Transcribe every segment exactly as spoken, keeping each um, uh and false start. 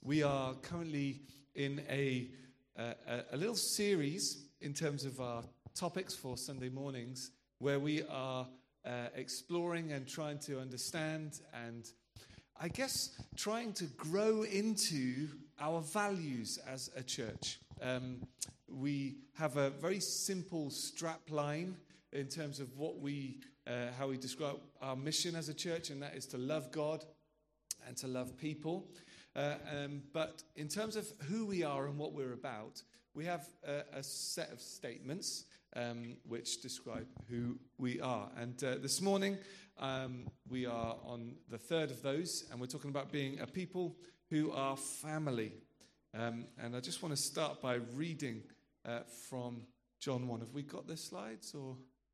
We are currently in a, uh, a, a little series in terms of our topics for Sunday mornings, where we are uh, exploring and trying to understand and, I guess, trying to grow into our values as a church. Um, we have a very simple strap line in terms of what we, uh, how we describe our mission as a church, and that is to love God and to love people. Uh, um, but in terms of who we are and what we're about, we have a, a set of statements um, which describe who we are. And uh, this morning, um, we are on the third of those, and we're talking about being a people who are family. Um, and I just want to start by reading uh, from John one. Have we got the slides? Or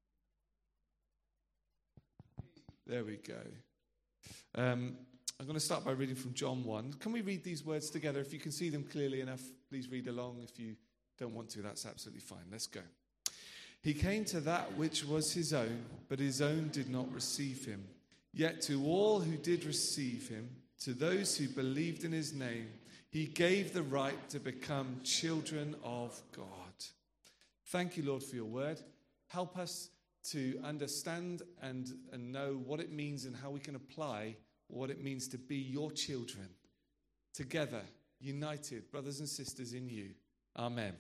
there we go. Um, I'm going to start by reading from John one. Can we read these words together? If you can see them clearly enough, please read along. If you don't want to, that's absolutely fine. Let's go. He came to that which was his own, but his own did not receive him. Yet to all who did receive him, to those who believed in his name, he gave the right to become children of God. Thank you, Lord, for your word. Help us to understand and, and know what it means and how we can apply what it means to be your children. Together, united, brothers and sisters in you. Amen.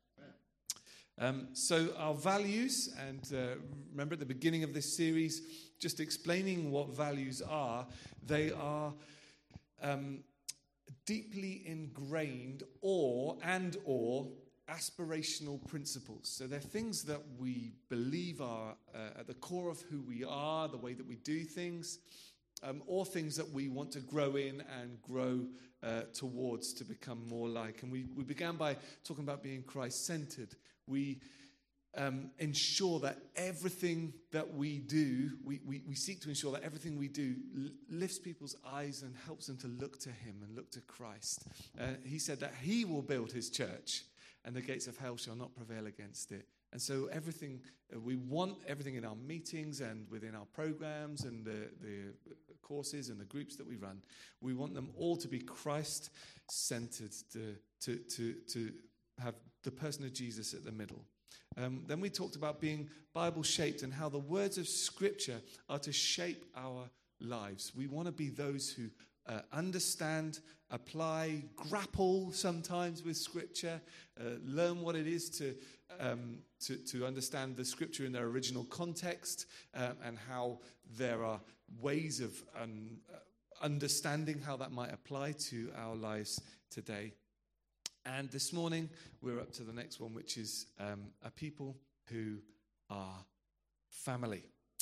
Um, so our values, and uh, remember at the beginning of this series, just explaining what values are, they are um, deeply ingrained or and or aspirational principles. So they're things that we believe are uh, at the core of who we are, the way that we do things, um, or things that we want to grow in and grow uh, towards to become more like. And we, we began by talking about being Christ-centered. We um, ensure that everything that we do, we, we, we seek to ensure that everything we do l- lifts people's eyes and helps them to look to him and look to Christ. Uh, he said that he will build his church, and the gates of hell shall not prevail against it. And so everything, uh, we want everything in our meetings and within our programs and the, the courses and the groups that we run, we want them all to be Christ-centered, to, to, to, to have the person of Jesus at the middle. Um, then we talked about being Bible-shaped and how the words of Scripture are to shape our lives. We want to be those who uh, understand, apply, grapple sometimes with Scripture, uh, learn what it is to, um, to to understand the Scripture in their original context, uh, and how there are ways of um, understanding how that might apply to our lives today. And this morning, we're up to the next one, which is um, a people who are family.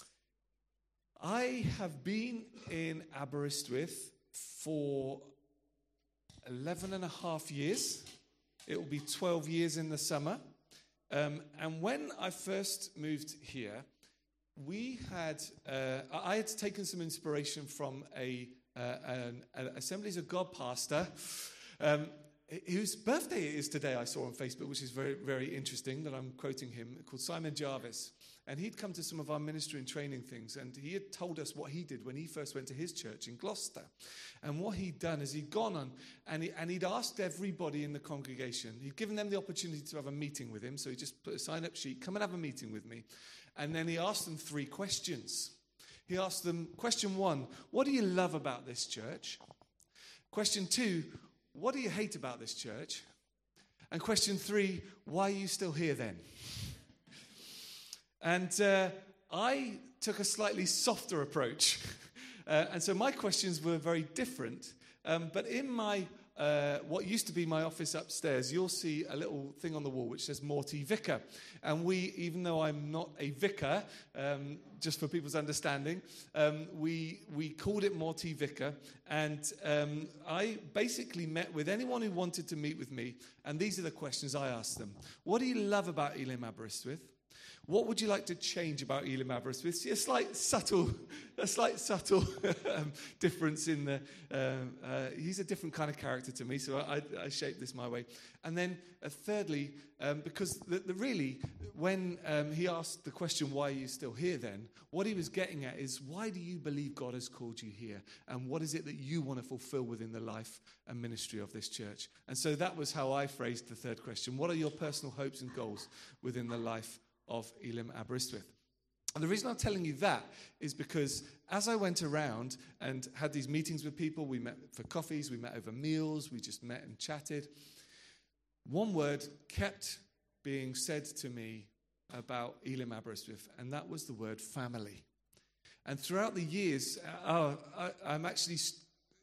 I have been in Aberystwyth for eleven and a half years. It will be twelve years in the summer. Um, and when I first moved here, we had, uh, I had taken some inspiration from a uh, an, an Assemblies of God pastor, um, whose birthday it is today, I saw on Facebook, which is very, very interesting that I'm quoting him, called Simon Jarvis. And he'd come to some of our ministry and training things, and he had told us what he did when he first went to his church in Gloucester. And what he'd done is he'd gone on, and, he, and he'd asked everybody in the congregation, he'd given them the opportunity to have a meeting with him, so he just put a sign-up sheet, come and have a meeting with me. And then he asked them three questions. He asked them, question one, what do you love about this church? Question two, what do you hate about this church? And question three, why are you still here then? And uh, I took a slightly softer approach. uh, and so my questions were very different. Um, but in my uh, what used to be my office upstairs, you'll see a little thing on the wall which says Morty Vicar. And we, even though I'm not a vicar, um, just for people's understanding, um, we we called it Morty Vicar. And um, I basically met with anyone who wanted to meet with me. And these are the questions I asked them. What do you love about Elim Aberystwyth? What would you like to change about Elim Aberystwyth? See a slight subtle, a slight subtle um, difference in the. Um, uh, he's a different kind of character to me, so I, I shaped this my way. And then, uh, thirdly, um, because the, the really, when um, he asked the question, "Why are you still here?" Then what he was getting at is, why do you believe God has called you here, and what is it that you want to fulfill within the life and ministry of this church? And so that was how I phrased the third question: what are your personal hopes and goals within the life of Elim Aberystwyth? And the reason I'm telling you that is because as I went around and had these meetings with people, we met for coffees, we met over meals, we just met and chatted, one word kept being said to me about Elim Aberystwyth, and that was the word family. And throughout the years, uh, I, I'm actually st-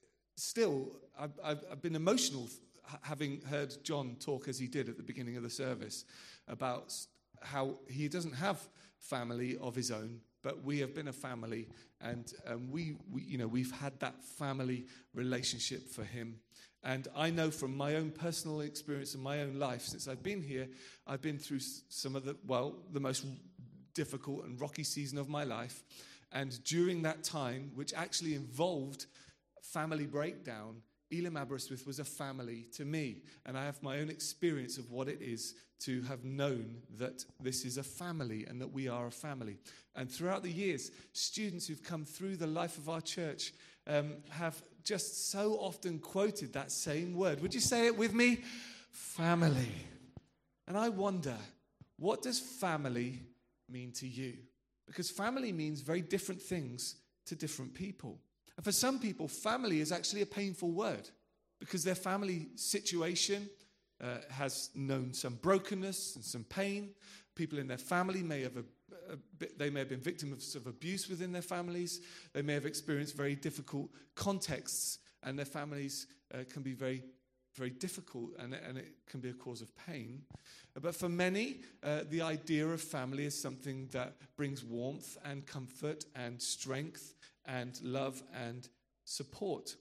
still, I've, I've, I've been emotional having heard John talk as he did at the beginning of the service about how he doesn't have family of his own, but we have been a family, and um, we, we, you know, we've had that family relationship for him. And I know from my own personal experience in my own life, since I've been here, I've been through some of the, well, the most difficult and rocky season of my life. And during that time, which actually involved family breakdown, Elim Aberystwyth was a family to me. And I have my own experience of what it is to have known that this is a family and that we are a family. And throughout the years, students who've come through the life of our church um, have just so often quoted that same word. Would you say it with me? Family. And I wonder, what does family mean to you? Because family means very different things to different people. And for some people, family is actually a painful word because their family situation uh, has known some brokenness and some pain. People in their family may have a, a bit, they may have been victims of abuse within their families. They may have experienced very difficult contexts, and their families uh, can be very, very difficult, and, and it can be a cause of pain. But for many, uh, the idea of family is something that brings warmth and comfort and strength and love and support.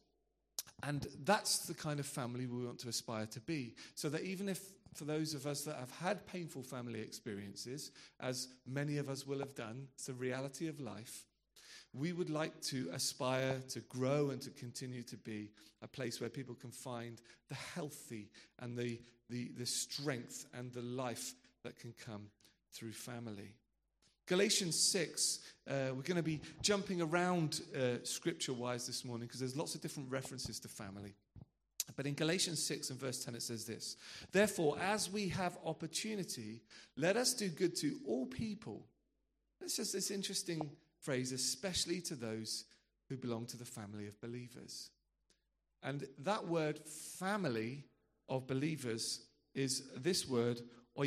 And that's the kind of family we want to aspire to be. So that even if, for those of us that have had painful family experiences, as many of us will have done, it's the reality of life, we would like to aspire to grow and to continue to be a place where people can find the healthy and the, the, the strength and the life that can come through family. Galatians six, uh, we're going to be jumping around uh, scripture-wise this morning because there's lots of different references to family. But in Galatians six and verse ten it says this: "Therefore, as we have opportunity, let us do good to all people." It's just this interesting phrase, especially to those who belong to the family of believers. And that word family of believers is this word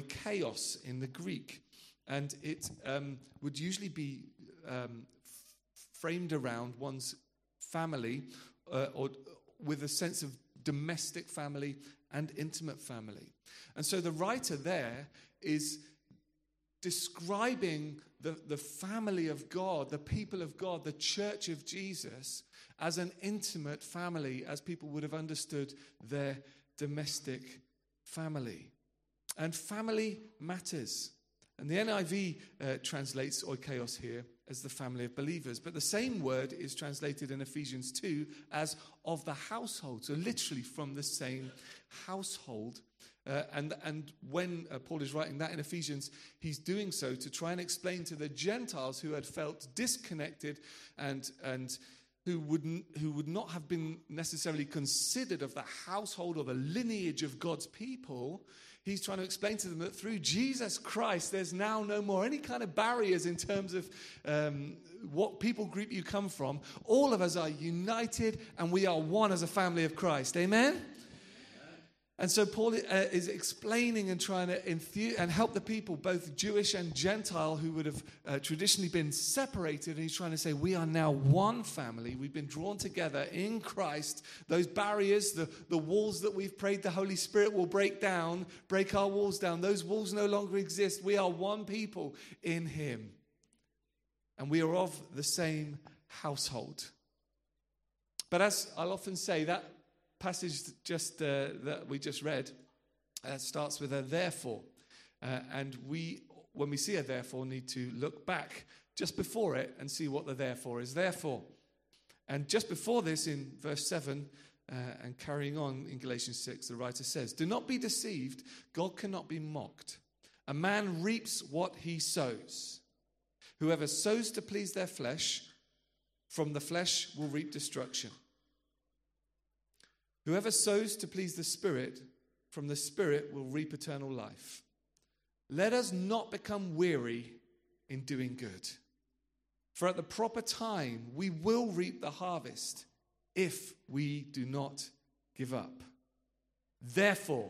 oikeos in the Greek. And it um, would usually be um, f- framed around one's family uh, or with a sense of domestic family and intimate family. And so the writer there is describing the, the family of God, the people of God, the church of Jesus, as an intimate family, as people would have understood their domestic family. And family matters. And the N I V uh, translates oikeos here as the family of believers. But the same word is translated in Ephesians two as of the household. So literally from the same household. Uh, and, and when uh, Paul is writing that in Ephesians, he's doing so to try and explain to the Gentiles who had felt disconnected and and who wouldn't who would not have been necessarily considered of the household or the lineage of God's people. He's trying to explain to them that through Jesus Christ, there's now no more any kind of barriers in terms of um, what people group you come from. All of us are united and we are one as a family of Christ. Amen? And so Paul uh, is explaining and trying to enthuse and help the people, both Jewish and Gentile, who would have uh, traditionally been separated. And he's trying to say, we are now one family. We've been drawn together in Christ. Those barriers, the, the walls that we've prayed the Holy Spirit will break down, break our walls down. Those walls no longer exist. We are one people in him. And we are of the same household. But as I'll often say, that passage just uh, that we just read uh, starts with a therefore, uh, and we when we see a therefore, need to look back just before it and see what the therefore is there for. And just before this, in verse seven, uh, and carrying on in Galatians six, the writer says, "Do not be deceived, God cannot be mocked. A man reaps what he sows. Whoever sows to please their flesh, from the flesh will reap destruction. Whoever sows to please the Spirit, from the Spirit will reap eternal life. Let us not become weary in doing good. For at the proper time, we will reap the harvest if we do not give up. Therefore,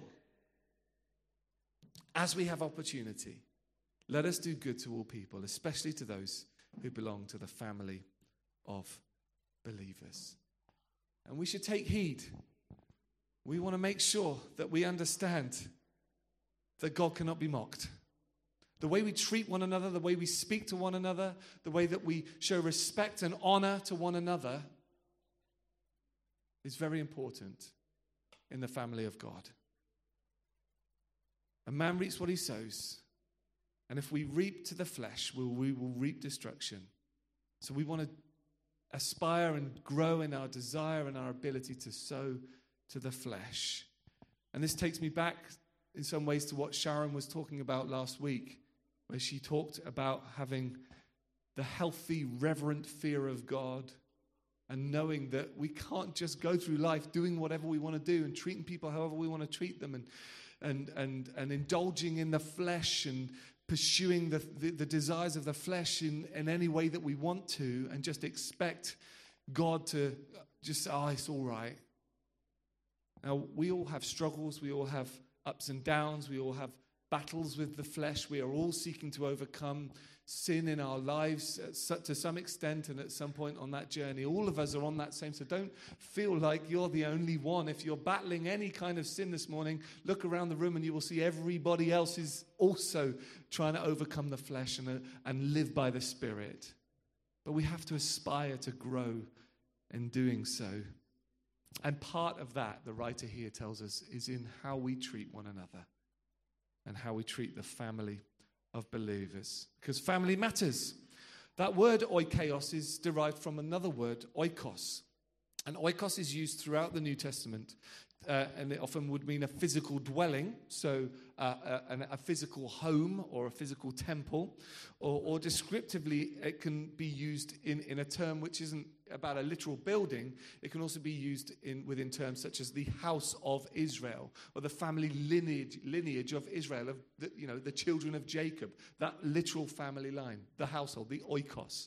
as we have opportunity, let us do good to all people, especially to those who belong to the family of believers." And we should take heed. We want to make sure that we understand that God cannot be mocked. The way we treat one another, the way we speak to one another, the way that we show respect and honor to one another is very important in the family of God. A man reaps what he sows. And if we reap to the flesh, we will reap destruction. So we want to aspire and grow in our desire and our ability to sow to the flesh. And this takes me back in some ways to what Sharon was talking about last week, where she talked about having the healthy, reverent fear of God and knowing that we can't just go through life doing whatever we want to do and treating people however we want to treat them and and and, and indulging in the flesh and pursuing the, the, the desires of the flesh in, in any way that we want to and just expect God to just say, "Oh, it's all right." Now, we all have struggles. We all have ups and downs. We all have battles with the flesh. We are all seeking to overcome sin in our lives to some extent and at some point on that journey. All of us are on that same. So don't feel like you're the only one. If you're battling any kind of sin this morning, look around the room and you will see everybody else is also trying to overcome the flesh and, uh, and live by the Spirit. But we have to aspire to grow in doing so. And part of that, the writer here tells us, is in how we treat one another and how we treat the family of believers. Because family matters. That word oikeos is derived from another word, oikos. And oikos is used throughout the New Testament. Uh, and it often would mean a physical dwelling, so uh, a, a physical home or a physical temple. Or, or descriptively, it can be used in, in a term which isn't about a literal building. It can also be used in within terms such as the house of Israel or the family lineage lineage of Israel, of the, you know, the children of Jacob, that literal family line, the household, the oikos.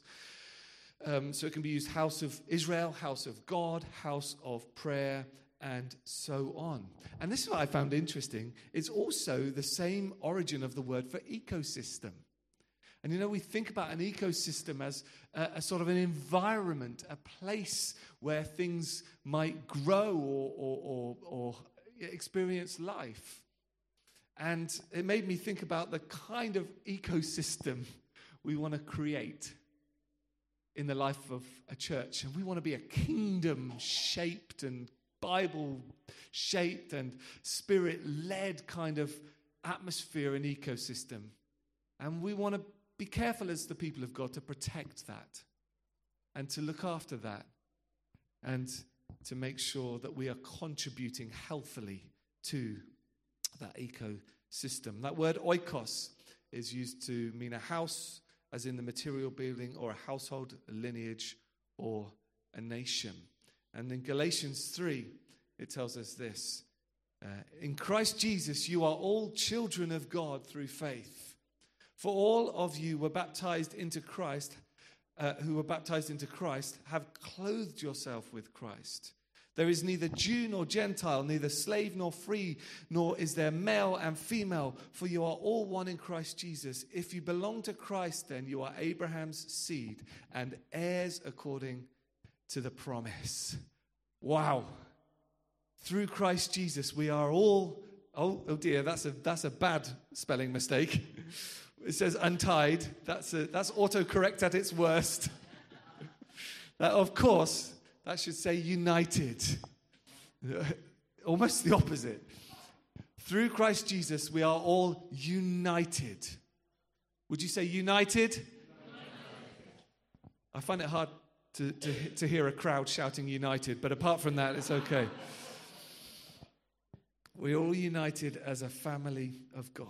Um, so it can be used house of Israel, house of God, house of prayer, and so on. And this is what I found interesting. It's also the same origin of the word for ecosystem. And you know, we think about an ecosystem as a, a sort of an environment, a place where things might grow or, or, or, or experience life. And it made me think about the kind of ecosystem we want to create in the life of a church. And we want to be a kingdom-shaped and Bible-shaped and Spirit-led kind of atmosphere and ecosystem. And we want to be careful as the people of God to protect that and to look after that and to make sure that we are contributing healthily to that ecosystem. That word oikos is used to mean a house, as in the material building, or a household, a lineage, or a nation. And in Galatians three, it tells us this. Uh, in Christ Jesus, you are all children of God through faith. For all of you were baptized into Christ, uh, who were baptized into Christ, have clothed yourself with Christ. There is neither Jew nor Gentile, neither slave nor free, nor is there male and female, for you are all one in Christ Jesus. If you belong to Christ, then you are Abraham's seed and heirs according to the promise. Wow. Through Christ Jesus, we are all, oh, oh dear, that's a that's a bad spelling mistake. It says untied. That's a, that's autocorrect at its worst. That, of course, that should say united. Almost the opposite. Through Christ Jesus, we are all united. Would you say united? United. I find it hard to, to, to hear a crowd shouting united, but apart from that, it's okay. We're all united as a family of God.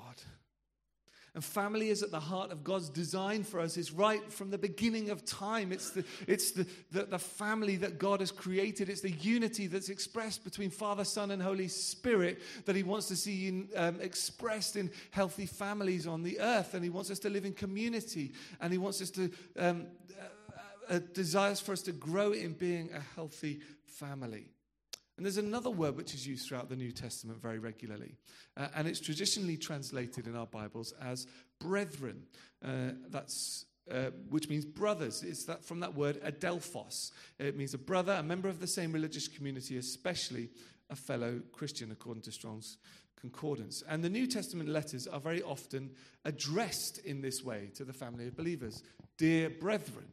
And family is at the heart of God's design for us. It's right from the beginning of time. It's the, it's the, the, the family that God has created. It's the unity that's expressed between Father, Son, and Holy Spirit that he wants to see in, um, expressed in healthy families on the earth. And he wants us to live in community. And he wants us to, um, uh, uh, desires for us to grow in being a healthy family. And there's another word which is used throughout the New Testament very regularly. Uh, and it's traditionally translated in our Bibles as brethren. Uh, that's uh, which means brothers. It's that from that word adelphos. It means a brother, a member of the same religious community, especially a fellow Christian, according to Strong's Concordance. And the New Testament letters are very often addressed in this way to the family of believers. Dear brethren.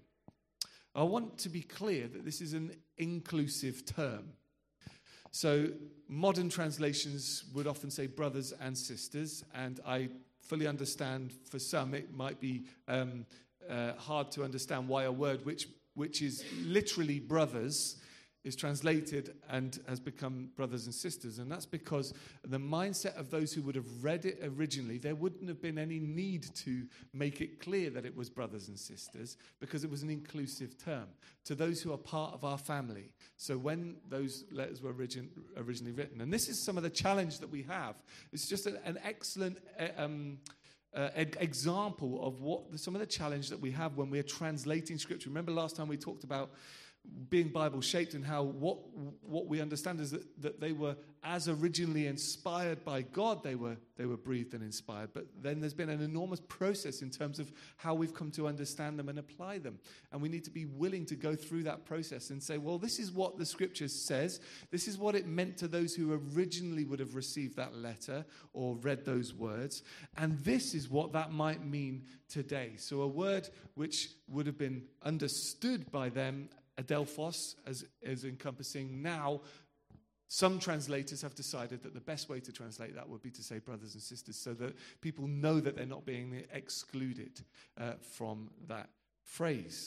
I want to be clear that this is an inclusive term. So modern translations would often say brothers and sisters, and I fully understand for some it might be um, uh, hard to understand why a word which which is literally brothers is translated and has become brothers and sisters. And that's because the mindset of those who would have read it originally, there wouldn't have been any need to make it clear that it was brothers and sisters because it was an inclusive term to those who are part of our family. So when those letters were origin, originally written, and this is some of the challenge that we have. It's just an, an excellent um, uh, example of what the, some of the challenge that we have when we're translating Scripture. Remember last time we talked about being Bible-shaped and how what what we understand is that, that they were as originally inspired by God, they were they were breathed and inspired. But then there's been an enormous process in terms of how we've come to understand them and apply them. And we need to be willing to go through that process and say, well, this is what the Scripture says. This is what it meant to those who originally would have received that letter or read those words. And this is what that might mean today. So a word which would have been understood by them, adelphos, as, as encompassing now, some translators have decided that the best way to translate that would be to say brothers and sisters, so that people know that they're not being excluded uh, from that phrase.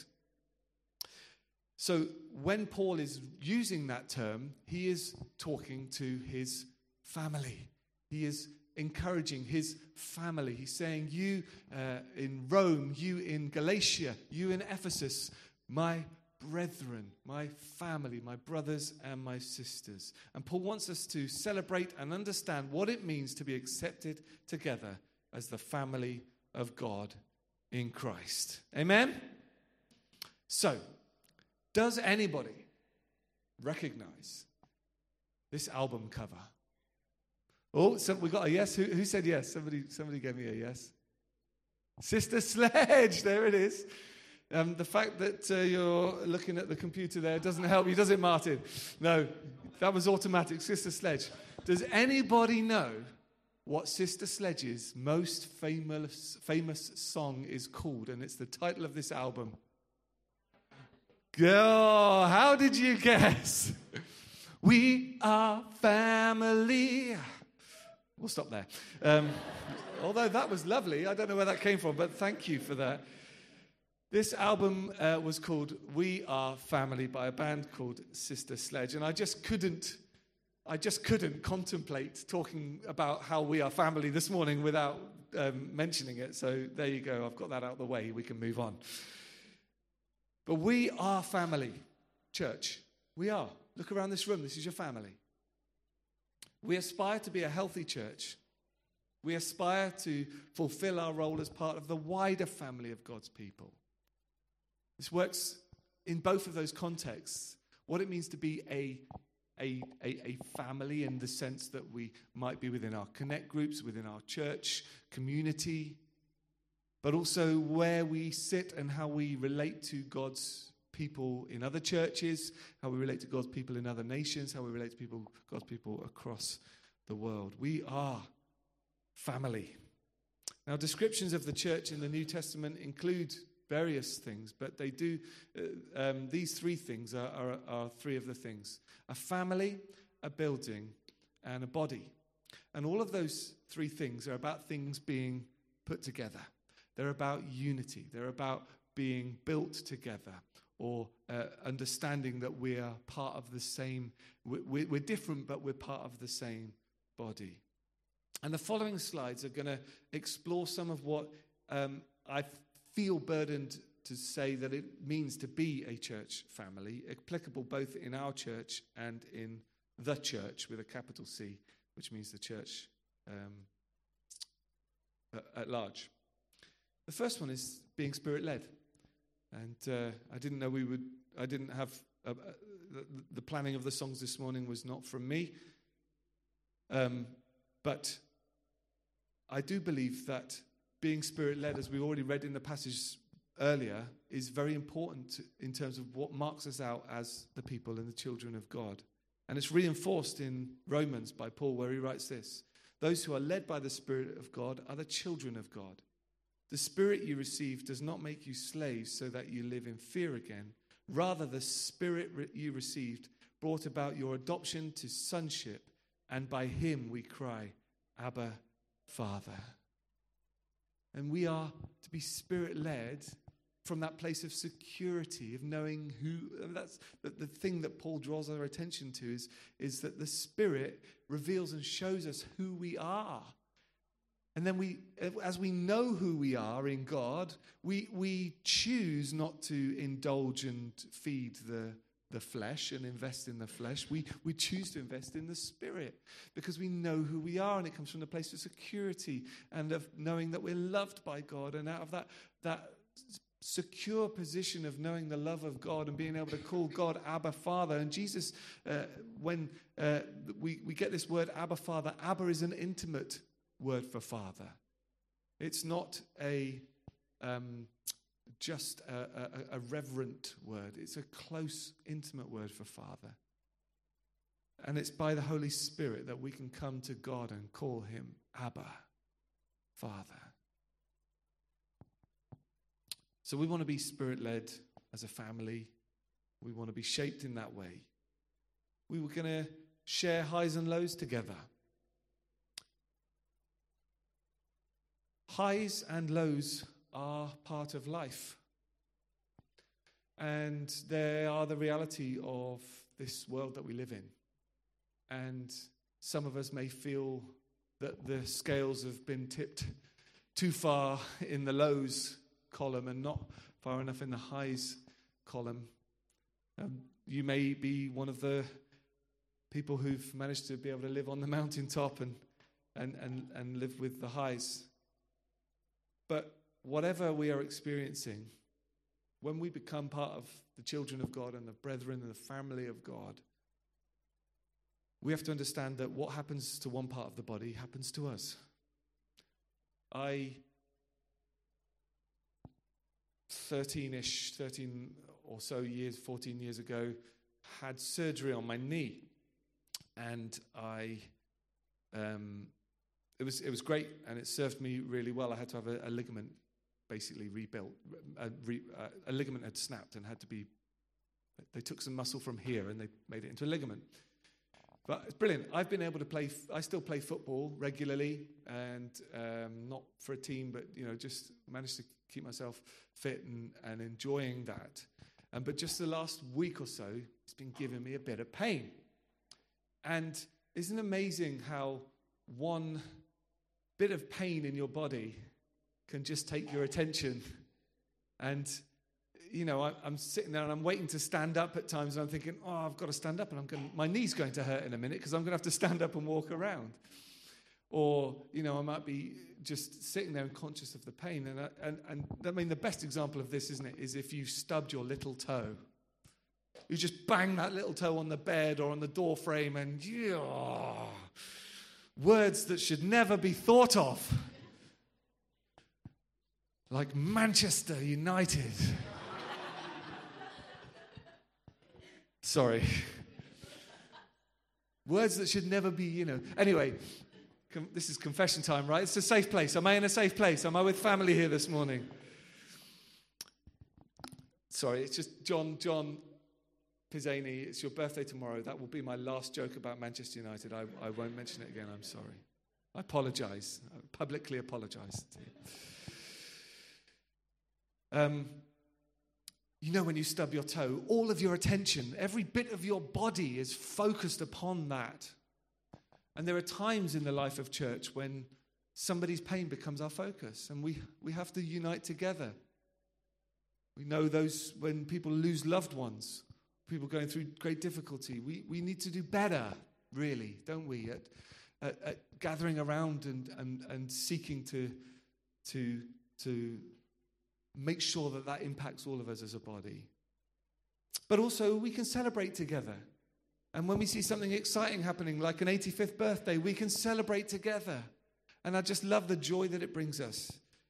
So when Paul is using that term, he is talking to his family. He is encouraging his family. He's saying, you uh, in Rome, you in Galatia, you in Ephesus, my brethren, my family, my brothers and my sisters. And Paul wants us to celebrate and understand what it means to be accepted together as the family of God in Christ. Amen? So, does anybody recognize this album cover? Oh, so we got a yes. Who, who said yes? Somebody, somebody gave me a yes. Sister Sledge, there it is. Um, the fact that uh, you're looking at the computer there doesn't help you, does it, Martin? No, that was automatic. Sister Sledge. Does anybody know what Sister Sledge's most famous famous song is called? And it's the title of this album. Girl, how did you guess? We are family. We'll stop there. Um, although that was lovely. I don't know where that came from, but thank you for that. This album uh, was called We Are Family by a band called Sister Sledge. And I just couldn't, I just couldn't contemplate talking about how we are family this morning without um, mentioning it. So there you go. I've got that out of the way. We can move on. But we are family, church. We are. Look around this room. This is your family. We aspire to be a healthy church. We aspire to fulfill our role as part of the wider family of God's people. This works in both of those contexts. What it means to be a, a, a, a family in the sense that we might be within our connect groups, within our church community, but also where we sit and how we relate to God's people in other churches, how we relate to God's people in other nations, how we relate to people, God's people across the world. We are family. Now, descriptions of the church in the New Testament include various things, but they do, uh, um, these three things are, are, are three of the things. A family, a building, and a body. And all of those three things are about things being put together. They're about unity. They're about being built together, or uh, understanding that we are part of the same, we're, we're different, but we're part of the same body. And the following slides are going to explore some of what um, I feel burdened to say that it means to be a church family, applicable both in our church and in the church with a capital C, which means the church um, at large. The first one is being Spirit-led. And uh, I didn't know we would, I didn't have, uh, uh, the, the planning of the songs this morning was not from me. Um, but I do believe that being Spirit-led, as we already read in the passage earlier, is very important in terms of what marks us out as the people and the children of God. And it's reinforced in Romans by Paul, where he writes this: those who are led by the Spirit of God are the children of God. The Spirit you received does not make you slaves so that you live in fear again. Rather, the Spirit you received brought about your adoption to sonship, and by him we cry, Abba, Father. And we are to be Spirit-led from that place of security, of knowing who. That's the, the thing that Paul draws our attention to, is, is that the Spirit reveals and shows us who we are. And then we, as we know who we are in God, we we choose not to indulge and feed the, the flesh and invest in the flesh. We we choose to invest in the Spirit because we know who we are, and it comes from the place of security and of knowing that we're loved by God. And out of that that secure position of knowing the love of God and being able to call God Abba, Father. And Jesus, uh, when uh, we, we get this word Abba, Father, Abba is an intimate word for father. It's not a um, just a, a, a reverent word. It's a close, intimate word for father. And it's by the Holy Spirit that we can come to God and call him Abba, Father. So we want to be Spirit-led as a family. We want to be shaped in that way. We were going to share highs and lows together. Highs and lows are part of life. And they are the reality of this world that we live in. And some of us may feel that the scales have been tipped too far in the lows column and not far enough in the highs column. Um, you may be one of the people who've managed to be able to live on the mountaintop and, and, and, and live with the highs. But whatever we are experiencing, when we become part of the children of God and the brethren and the family of God, we have to understand that what happens to one part of the body happens to us. I, thirteen-ish, thirteen or so years, fourteen years ago, had surgery on my knee. And I... Um, It was it was great, and it served me really well. I had to have a, a ligament basically rebuilt. A, re, uh, a ligament had snapped and had to be, they took some muscle from here and they made it into a ligament. But it's brilliant. I've been able to play, I still play football regularly, and um, not for a team, but you know, just managed to keep myself fit and, and enjoying that. And but just the last week or so, it's been giving me a bit of pain. And isn't it amazing how one bit of pain in your body can just take your attention? And, you know, I, I'm sitting there and I'm waiting to stand up at times, and I'm thinking, oh, I've got to stand up, and I'm going, my knee's going to hurt in a minute because I'm going to have to stand up and walk around. Or, you know, I might be just sitting there and conscious of the pain. And, I, and, and I mean, the best example of this, isn't it, is if you stubbed your little toe. You just bang that little toe on the bed or on the door frame, and yeah, words that should never be thought of. Like Manchester United. Sorry. Words that should never be, you know. Anyway, com- this is confession time, right? It's a safe place. Am I in a safe place? Am I with family here this morning? Sorry, it's just John, John Pizzani, it's your birthday tomorrow. That will be my last joke about Manchester United. I, I won't mention it again. I'm sorry. I apologize. I publicly apologize to you. Um, you know, when you stub your toe, all of your attention, every bit of your body is focused upon that. And there are times in the life of church when somebody's pain becomes our focus, and we, we have to unite together. We know those when people lose loved ones, people going through great difficulty. We, we need to do better, really, don't we, at, at, at gathering around and, and, and seeking to, to, to make sure that that impacts all of us as a body. But also, we can celebrate together. And when we see something exciting happening, like an eighty-fifth birthday, we can celebrate together. And I just love the joy that it brings us.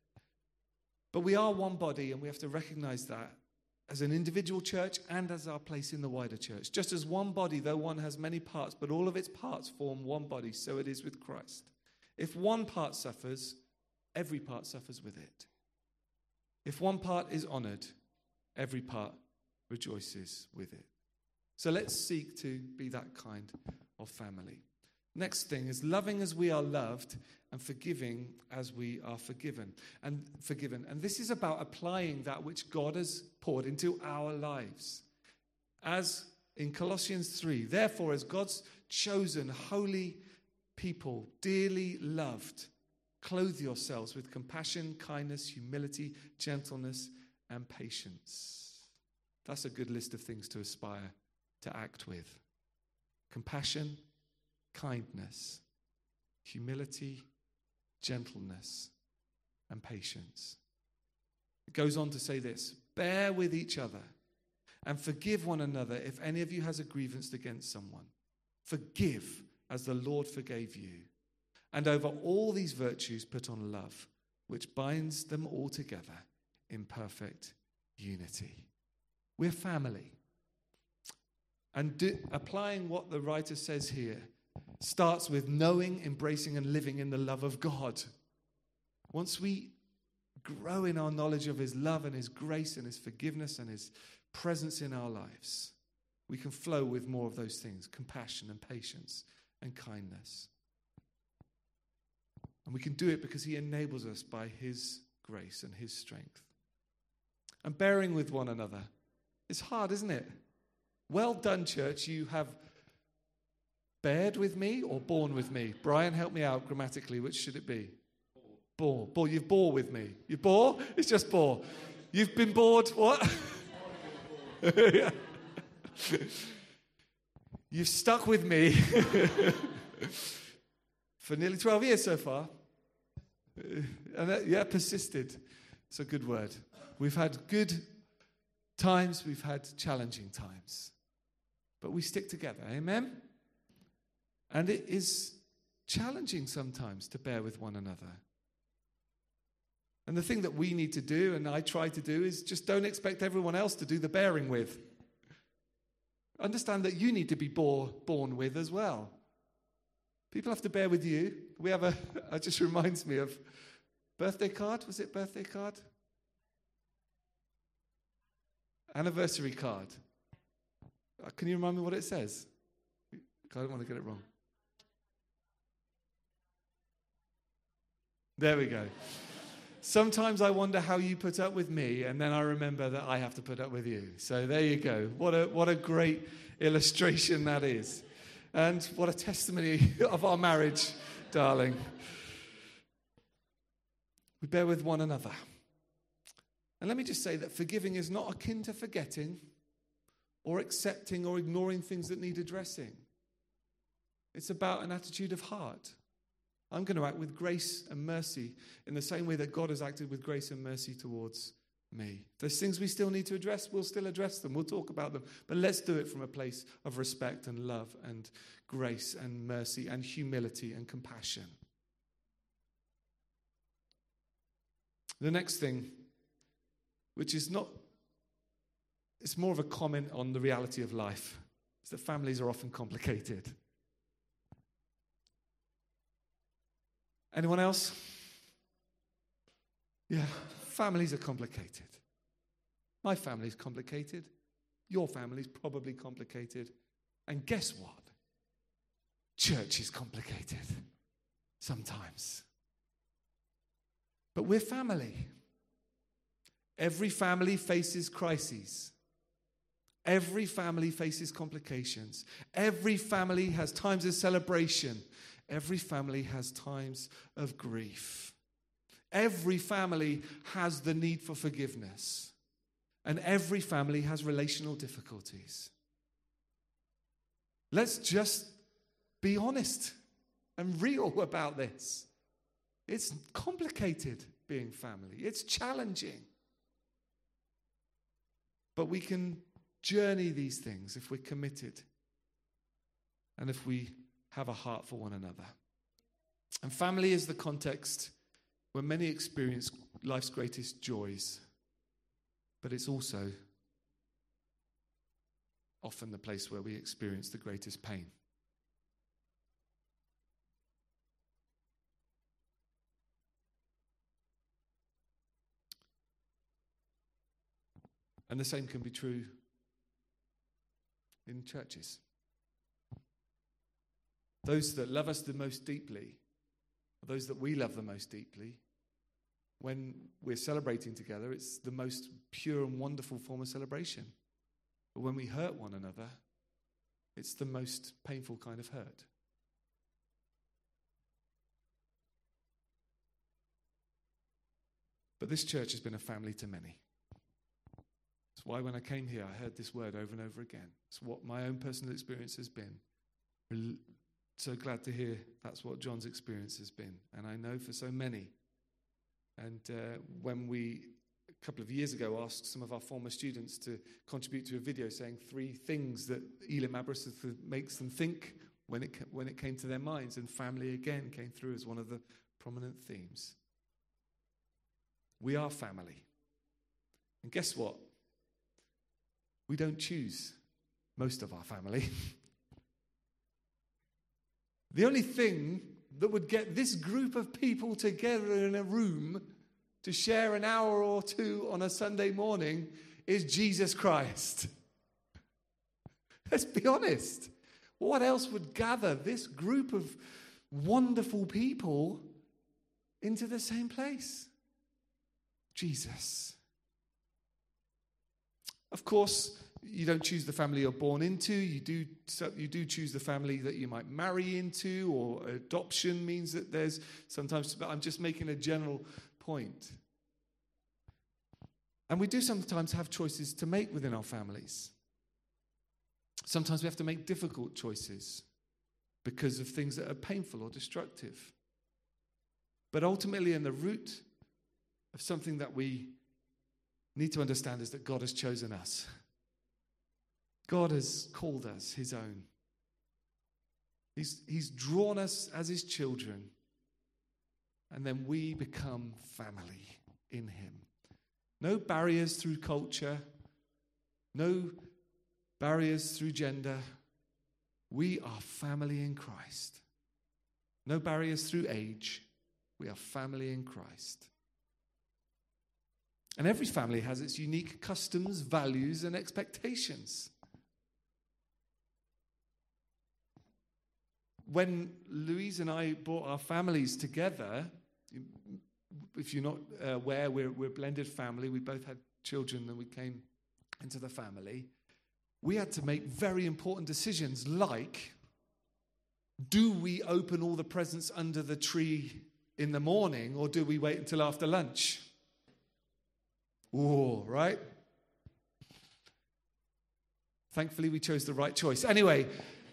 But we are one body, and we have to recognize that as an individual church and as our place in the wider church. Just as one body, though one has many parts, but all of its parts form one body, so it is with Christ. If one part suffers, every part suffers with it. If one part is honored, every part rejoices with it. So let's seek to be that kind of family. Next thing is loving as we are loved and forgiving as we are forgiven and forgiven. And this is about applying that which God has poured into our lives. As in Colossians three, therefore, as God's chosen holy people, dearly loved, clothe yourselves with compassion, kindness, humility, gentleness, and patience. That's a good list of things to aspire to act with. Compassion, kindness, humility, gentleness, and patience. It goes on to say this: bear with each other and forgive one another if any of you has a grievance against someone. Forgive as the Lord forgave you. And over all these virtues put on love, which binds them all together in perfect unity. We're family. And do, applying what the writer says here starts with knowing, embracing, and living in the love of God. Once we grow in our knowledge of his love and his grace and his forgiveness and his presence in our lives, we can flow with more of those things: compassion and patience and kindness. And we can do it because he enables us by his grace and his strength. And bearing with one another is hard, isn't it? Well done, church. You have bared with me or borne with me? Brian, help me out grammatically. Which should it be? Bore. Bore. You've bore with me. You bore? It's just bore. You've been bored. What? Yeah. You've stuck with me for nearly twelve years so far. And that, yeah, persisted. It's a good word. We've had good times. We've had challenging times. But we stick together. Amen? And it is challenging sometimes to bear with one another. And the thing that we need to do, and I try to do, is just don't expect everyone else to do the bearing with. Understand that you need to be bore, born with as well. People have to bear with you. We have a, it just reminds me of birthday card. Was it birthday card? Anniversary card. Uh, can you remind me what it says? I don't want to get it wrong. There we go. Sometimes I wonder how you put up with me, and then I remember that I have to put up with you. So there you go. What a what a great illustration that is. And what a testimony of our marriage, darling. We bear with one another. And let me just say that forgiving is not akin to forgetting or accepting or ignoring things that need addressing. It's about an attitude of heart. I'm going to act with grace and mercy in the same way that God has acted with grace and mercy towards me. If there's things we still need to address, we'll still address them. We'll talk about them. But let's do it from a place of respect and love and grace and mercy and humility and compassion. The next thing, which is not, it's more of a comment on the reality of life, is that families are often complicated. Anyone else? Yeah, families are complicated. My family's complicated. Your family's probably complicated. And guess what? Church is complicated sometimes. But we're family. Every family faces crises. Every family faces complications. Every family has times of celebration. Every family has times of grief. Every family has the need for forgiveness. And every family has relational difficulties. Let's just be honest and real about this. It's complicated being family. It's challenging. But we can journey these things if we're committed and if we have a heart for one another. And family is the context where many experience life's greatest joys, but it's also often the place where we experience the greatest pain. And the same can be true in churches. Those that love us the most deeply, or those that we love the most deeply, when we're celebrating together, it's the most pure and wonderful form of celebration. But when we hurt one another, it's the most painful kind of hurt. But this church has been a family to many. That's why when I came here, I heard this word over and over again. It's what my own personal experience has been. We're so glad to hear that's what John's experience has been. And I know for so many. And uh, when we, a couple of years ago, asked some of our former students to contribute to a video saying three things that Elim Aberystwyth makes them think when it, when it came to their minds, and family again came through as one of the prominent themes. We are family. And guess what? We don't choose most of our family. The only thing that would get this group of people together in a room to share an hour or two on a Sunday morning is Jesus Christ. Let's be honest. What else would gather this group of wonderful people into the same place? Jesus. Of course, you don't choose the family you're born into. You do, you do choose the family that you might marry into, or adoption means that there's sometimes, but I'm just making a general point. And we do sometimes have choices to make within our families. Sometimes we have to make difficult choices because of things that are painful or destructive. But ultimately, in the root of something that we need to understand is that God has chosen us. God has called us his own. He's, he's drawn us as his children. And then we become family in him. No barriers through culture. No barriers through gender. We are family in Christ. No barriers through age. We are family in Christ. And every family has its unique customs, values, and expectations. When Louise and I brought our families together, if you're not aware, we're, we're a blended family. We both had children and we came into the family. We had to make very important decisions like, do we open all the presents under the tree in the morning, or do we wait until after lunch? Oh, right? Thankfully, we chose the right choice. Anyway,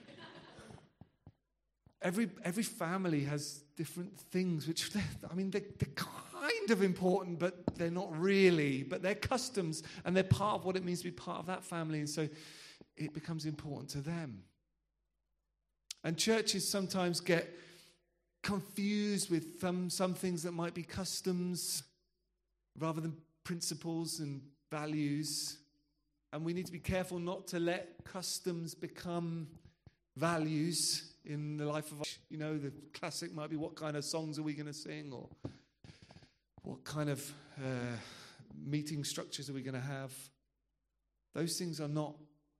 every every family has different things, which, I mean, they're, they're kind of important, but they're not really. But they're customs, and they're part of what it means to be part of that family, and so it becomes important to them. And churches sometimes get confused with some, some things that might be customs rather than principles and values. And we need to be careful not to let customs become values in the life of, you know, the classic might be, what kind of songs are we going to sing, or what kind of uh, meeting structures are we going to have. Those things are not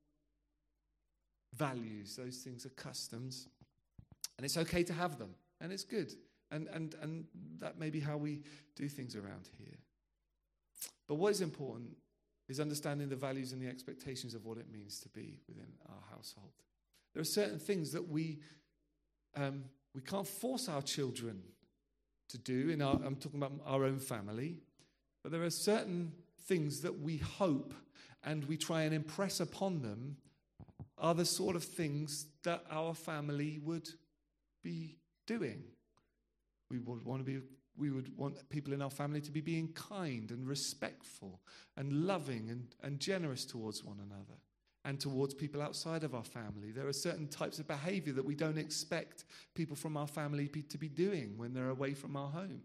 values. Those things are customs. And it's okay to have them. And it's good. And, and, and that may be how we do things around here. But what is important is understanding the values and the expectations of what it means to be within our household. There are certain things that we um, we can't force our children to do. In our, I'm talking about our own family. But there are certain things that we hope and we try and impress upon them are the sort of things that our family would be doing. We would want to be, we would want people in our family to be being kind and respectful and loving and, and generous towards one another and towards people outside of our family. There are certain types of behavior that we don't expect people from our family be, to be doing when they're away from our home.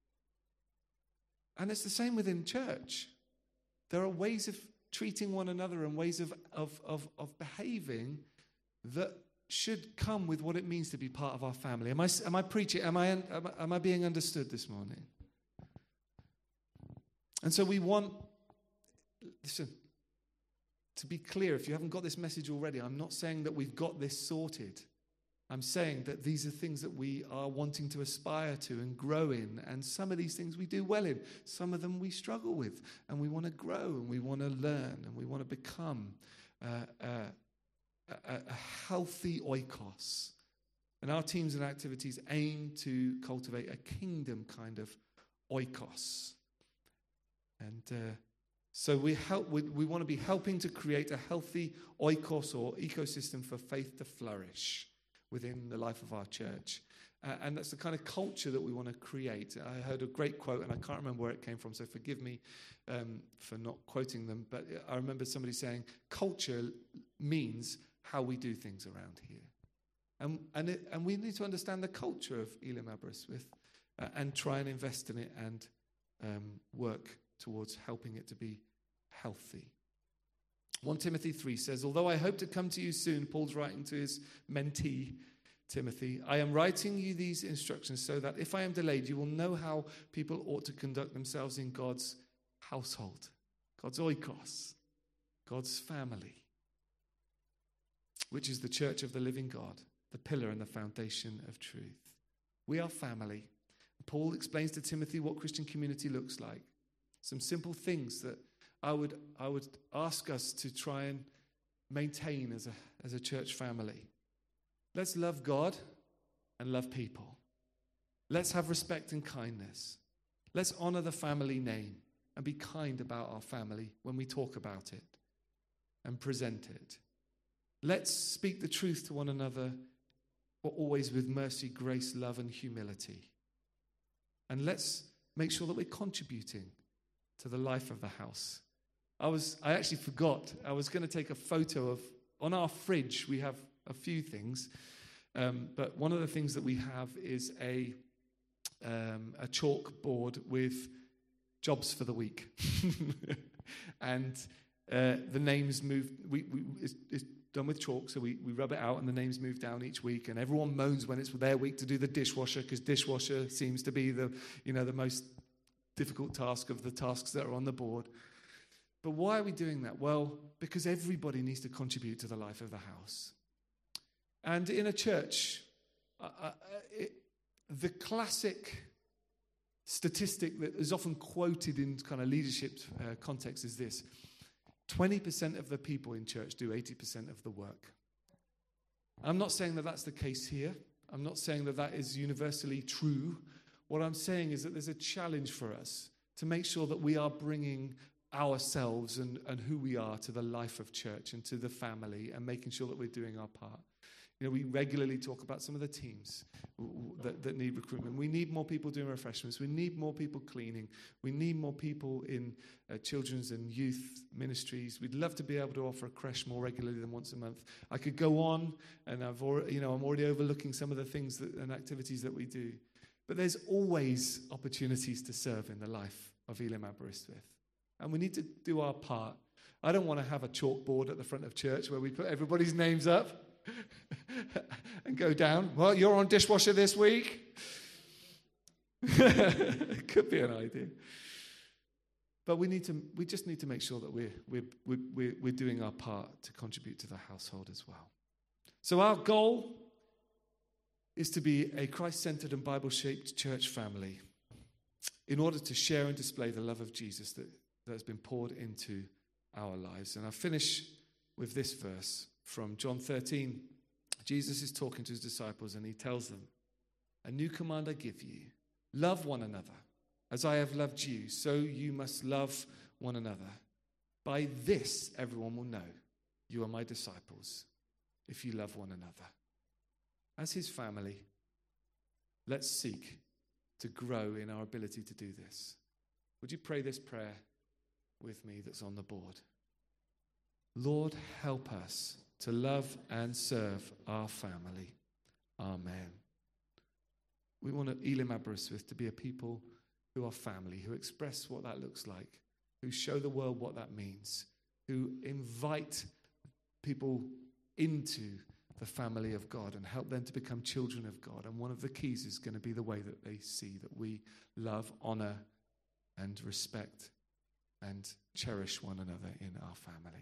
And it's the same within church. There are ways of treating one another and ways of, of, of, of behaving that should come with what it means to be part of our family. Am I, am I preaching? Am I, am I, am I being understood this morning? And so we want, listen, to be clear, if you haven't got this message already, I'm not saying that we've got this sorted. I'm saying that these are things that we are wanting to aspire to and grow in. And some of these things we do well in. Some of them we struggle with. And we want to grow and we want to learn and we want to become uh, uh, a, a healthy oikos. And our teams and activities aim to cultivate a kingdom kind of oikos. And uh, so we help. We, we want to be helping to create a healthy oikos or ecosystem for faith to flourish within the life of our church. Uh, and that's the kind of culture that we want to create. I heard a great quote, and I can't remember where it came from, so forgive me um, for not quoting them, but I remember somebody saying, culture means how we do things around here. And and, it, and we need to understand the culture of Elim Aberystwyth uh, and try and invest in it and um, work towards helping it to be healthy. First Timothy three says, although I hope to come to you soon, Paul's writing to his mentee, Timothy, I am writing you these instructions so that if I am delayed, you will know how people ought to conduct themselves in God's household, God's oikos, God's family, which is the church of the living God, the pillar and the foundation of truth. We are family. Paul explains to Timothy what Christian community looks like. Some simple things that I would I would ask us to try and maintain as a as a church family. Let's love God and love people. Let's have respect and kindness. Let's honor the family name and be kind about our family when we talk about it and present it. Let's speak the truth to one another, but always with mercy, grace, love, and humility. And let's make sure that we're contributing to the life of the house. I was, I actually forgot. I was going to take a photo of, on our fridge, we have a few things. Um, but one of the things that we have is a, um, a chalkboard with jobs for the week. and uh, the names move, we, we, it's, it's done with chalk, so we, we rub it out and the names move down each week. And everyone moans when it's their week to do the dishwasher, because dishwasher seems to be the, you know, the most difficult task of the tasks that are on the board. But why are we doing that? Well, because everybody needs to contribute to the life of the house. And in a church, uh, uh, it, the classic statistic that is often quoted in kind of leadership uh, context is this. twenty percent of the people in church do eighty percent of the work. I'm not saying that that's the case here. I'm not saying that that is universally true. What I'm saying is that there's a challenge for us to make sure that we are bringing ourselves and, and who we are to the life of church and to the family and making sure that we're doing our part. You know, we regularly talk about some of the teams that, that need recruitment. We need more people doing refreshments. We need more people cleaning. We need more people in uh, children's and youth ministries. We'd love to be able to offer a creche more regularly than once a month. I could go on, and I've already, you know, I'm already overlooking some of the things that, and activities that we do. But there's always opportunities to serve in the life of Elim Aberystwyth. And we need to do our part. I don't want to have a chalkboard at the front of church where we put everybody's names up and go down. Well, you're on dishwasher this week. It could be an idea. But we need to. We just need to make sure that we're, we're, we're, we're doing our part to contribute to the household as well. So our goal is to be a Christ-centered and Bible-shaped church family in order to share and display the love of Jesus that that has been poured into our lives. And I finish with this verse from John thirteen. Jesus is talking to his disciples and he tells them, "A new command I give you, love one another. As I have loved you, so you must love one another. By this everyone will know you are my disciples, if you love one another." As his family, let's seek to grow in our ability to do this. Would you pray this prayer with me that's on the board? Lord, help us to love and serve our family. Amen. We want Elim Aberystwyth to be a people who are family, who express what that looks like, who show the world what that means, who invite people into the family of God and help them to become children of God. And one of the keys is going to be the way that they see that we love, honor, and respect and cherish one another in our family.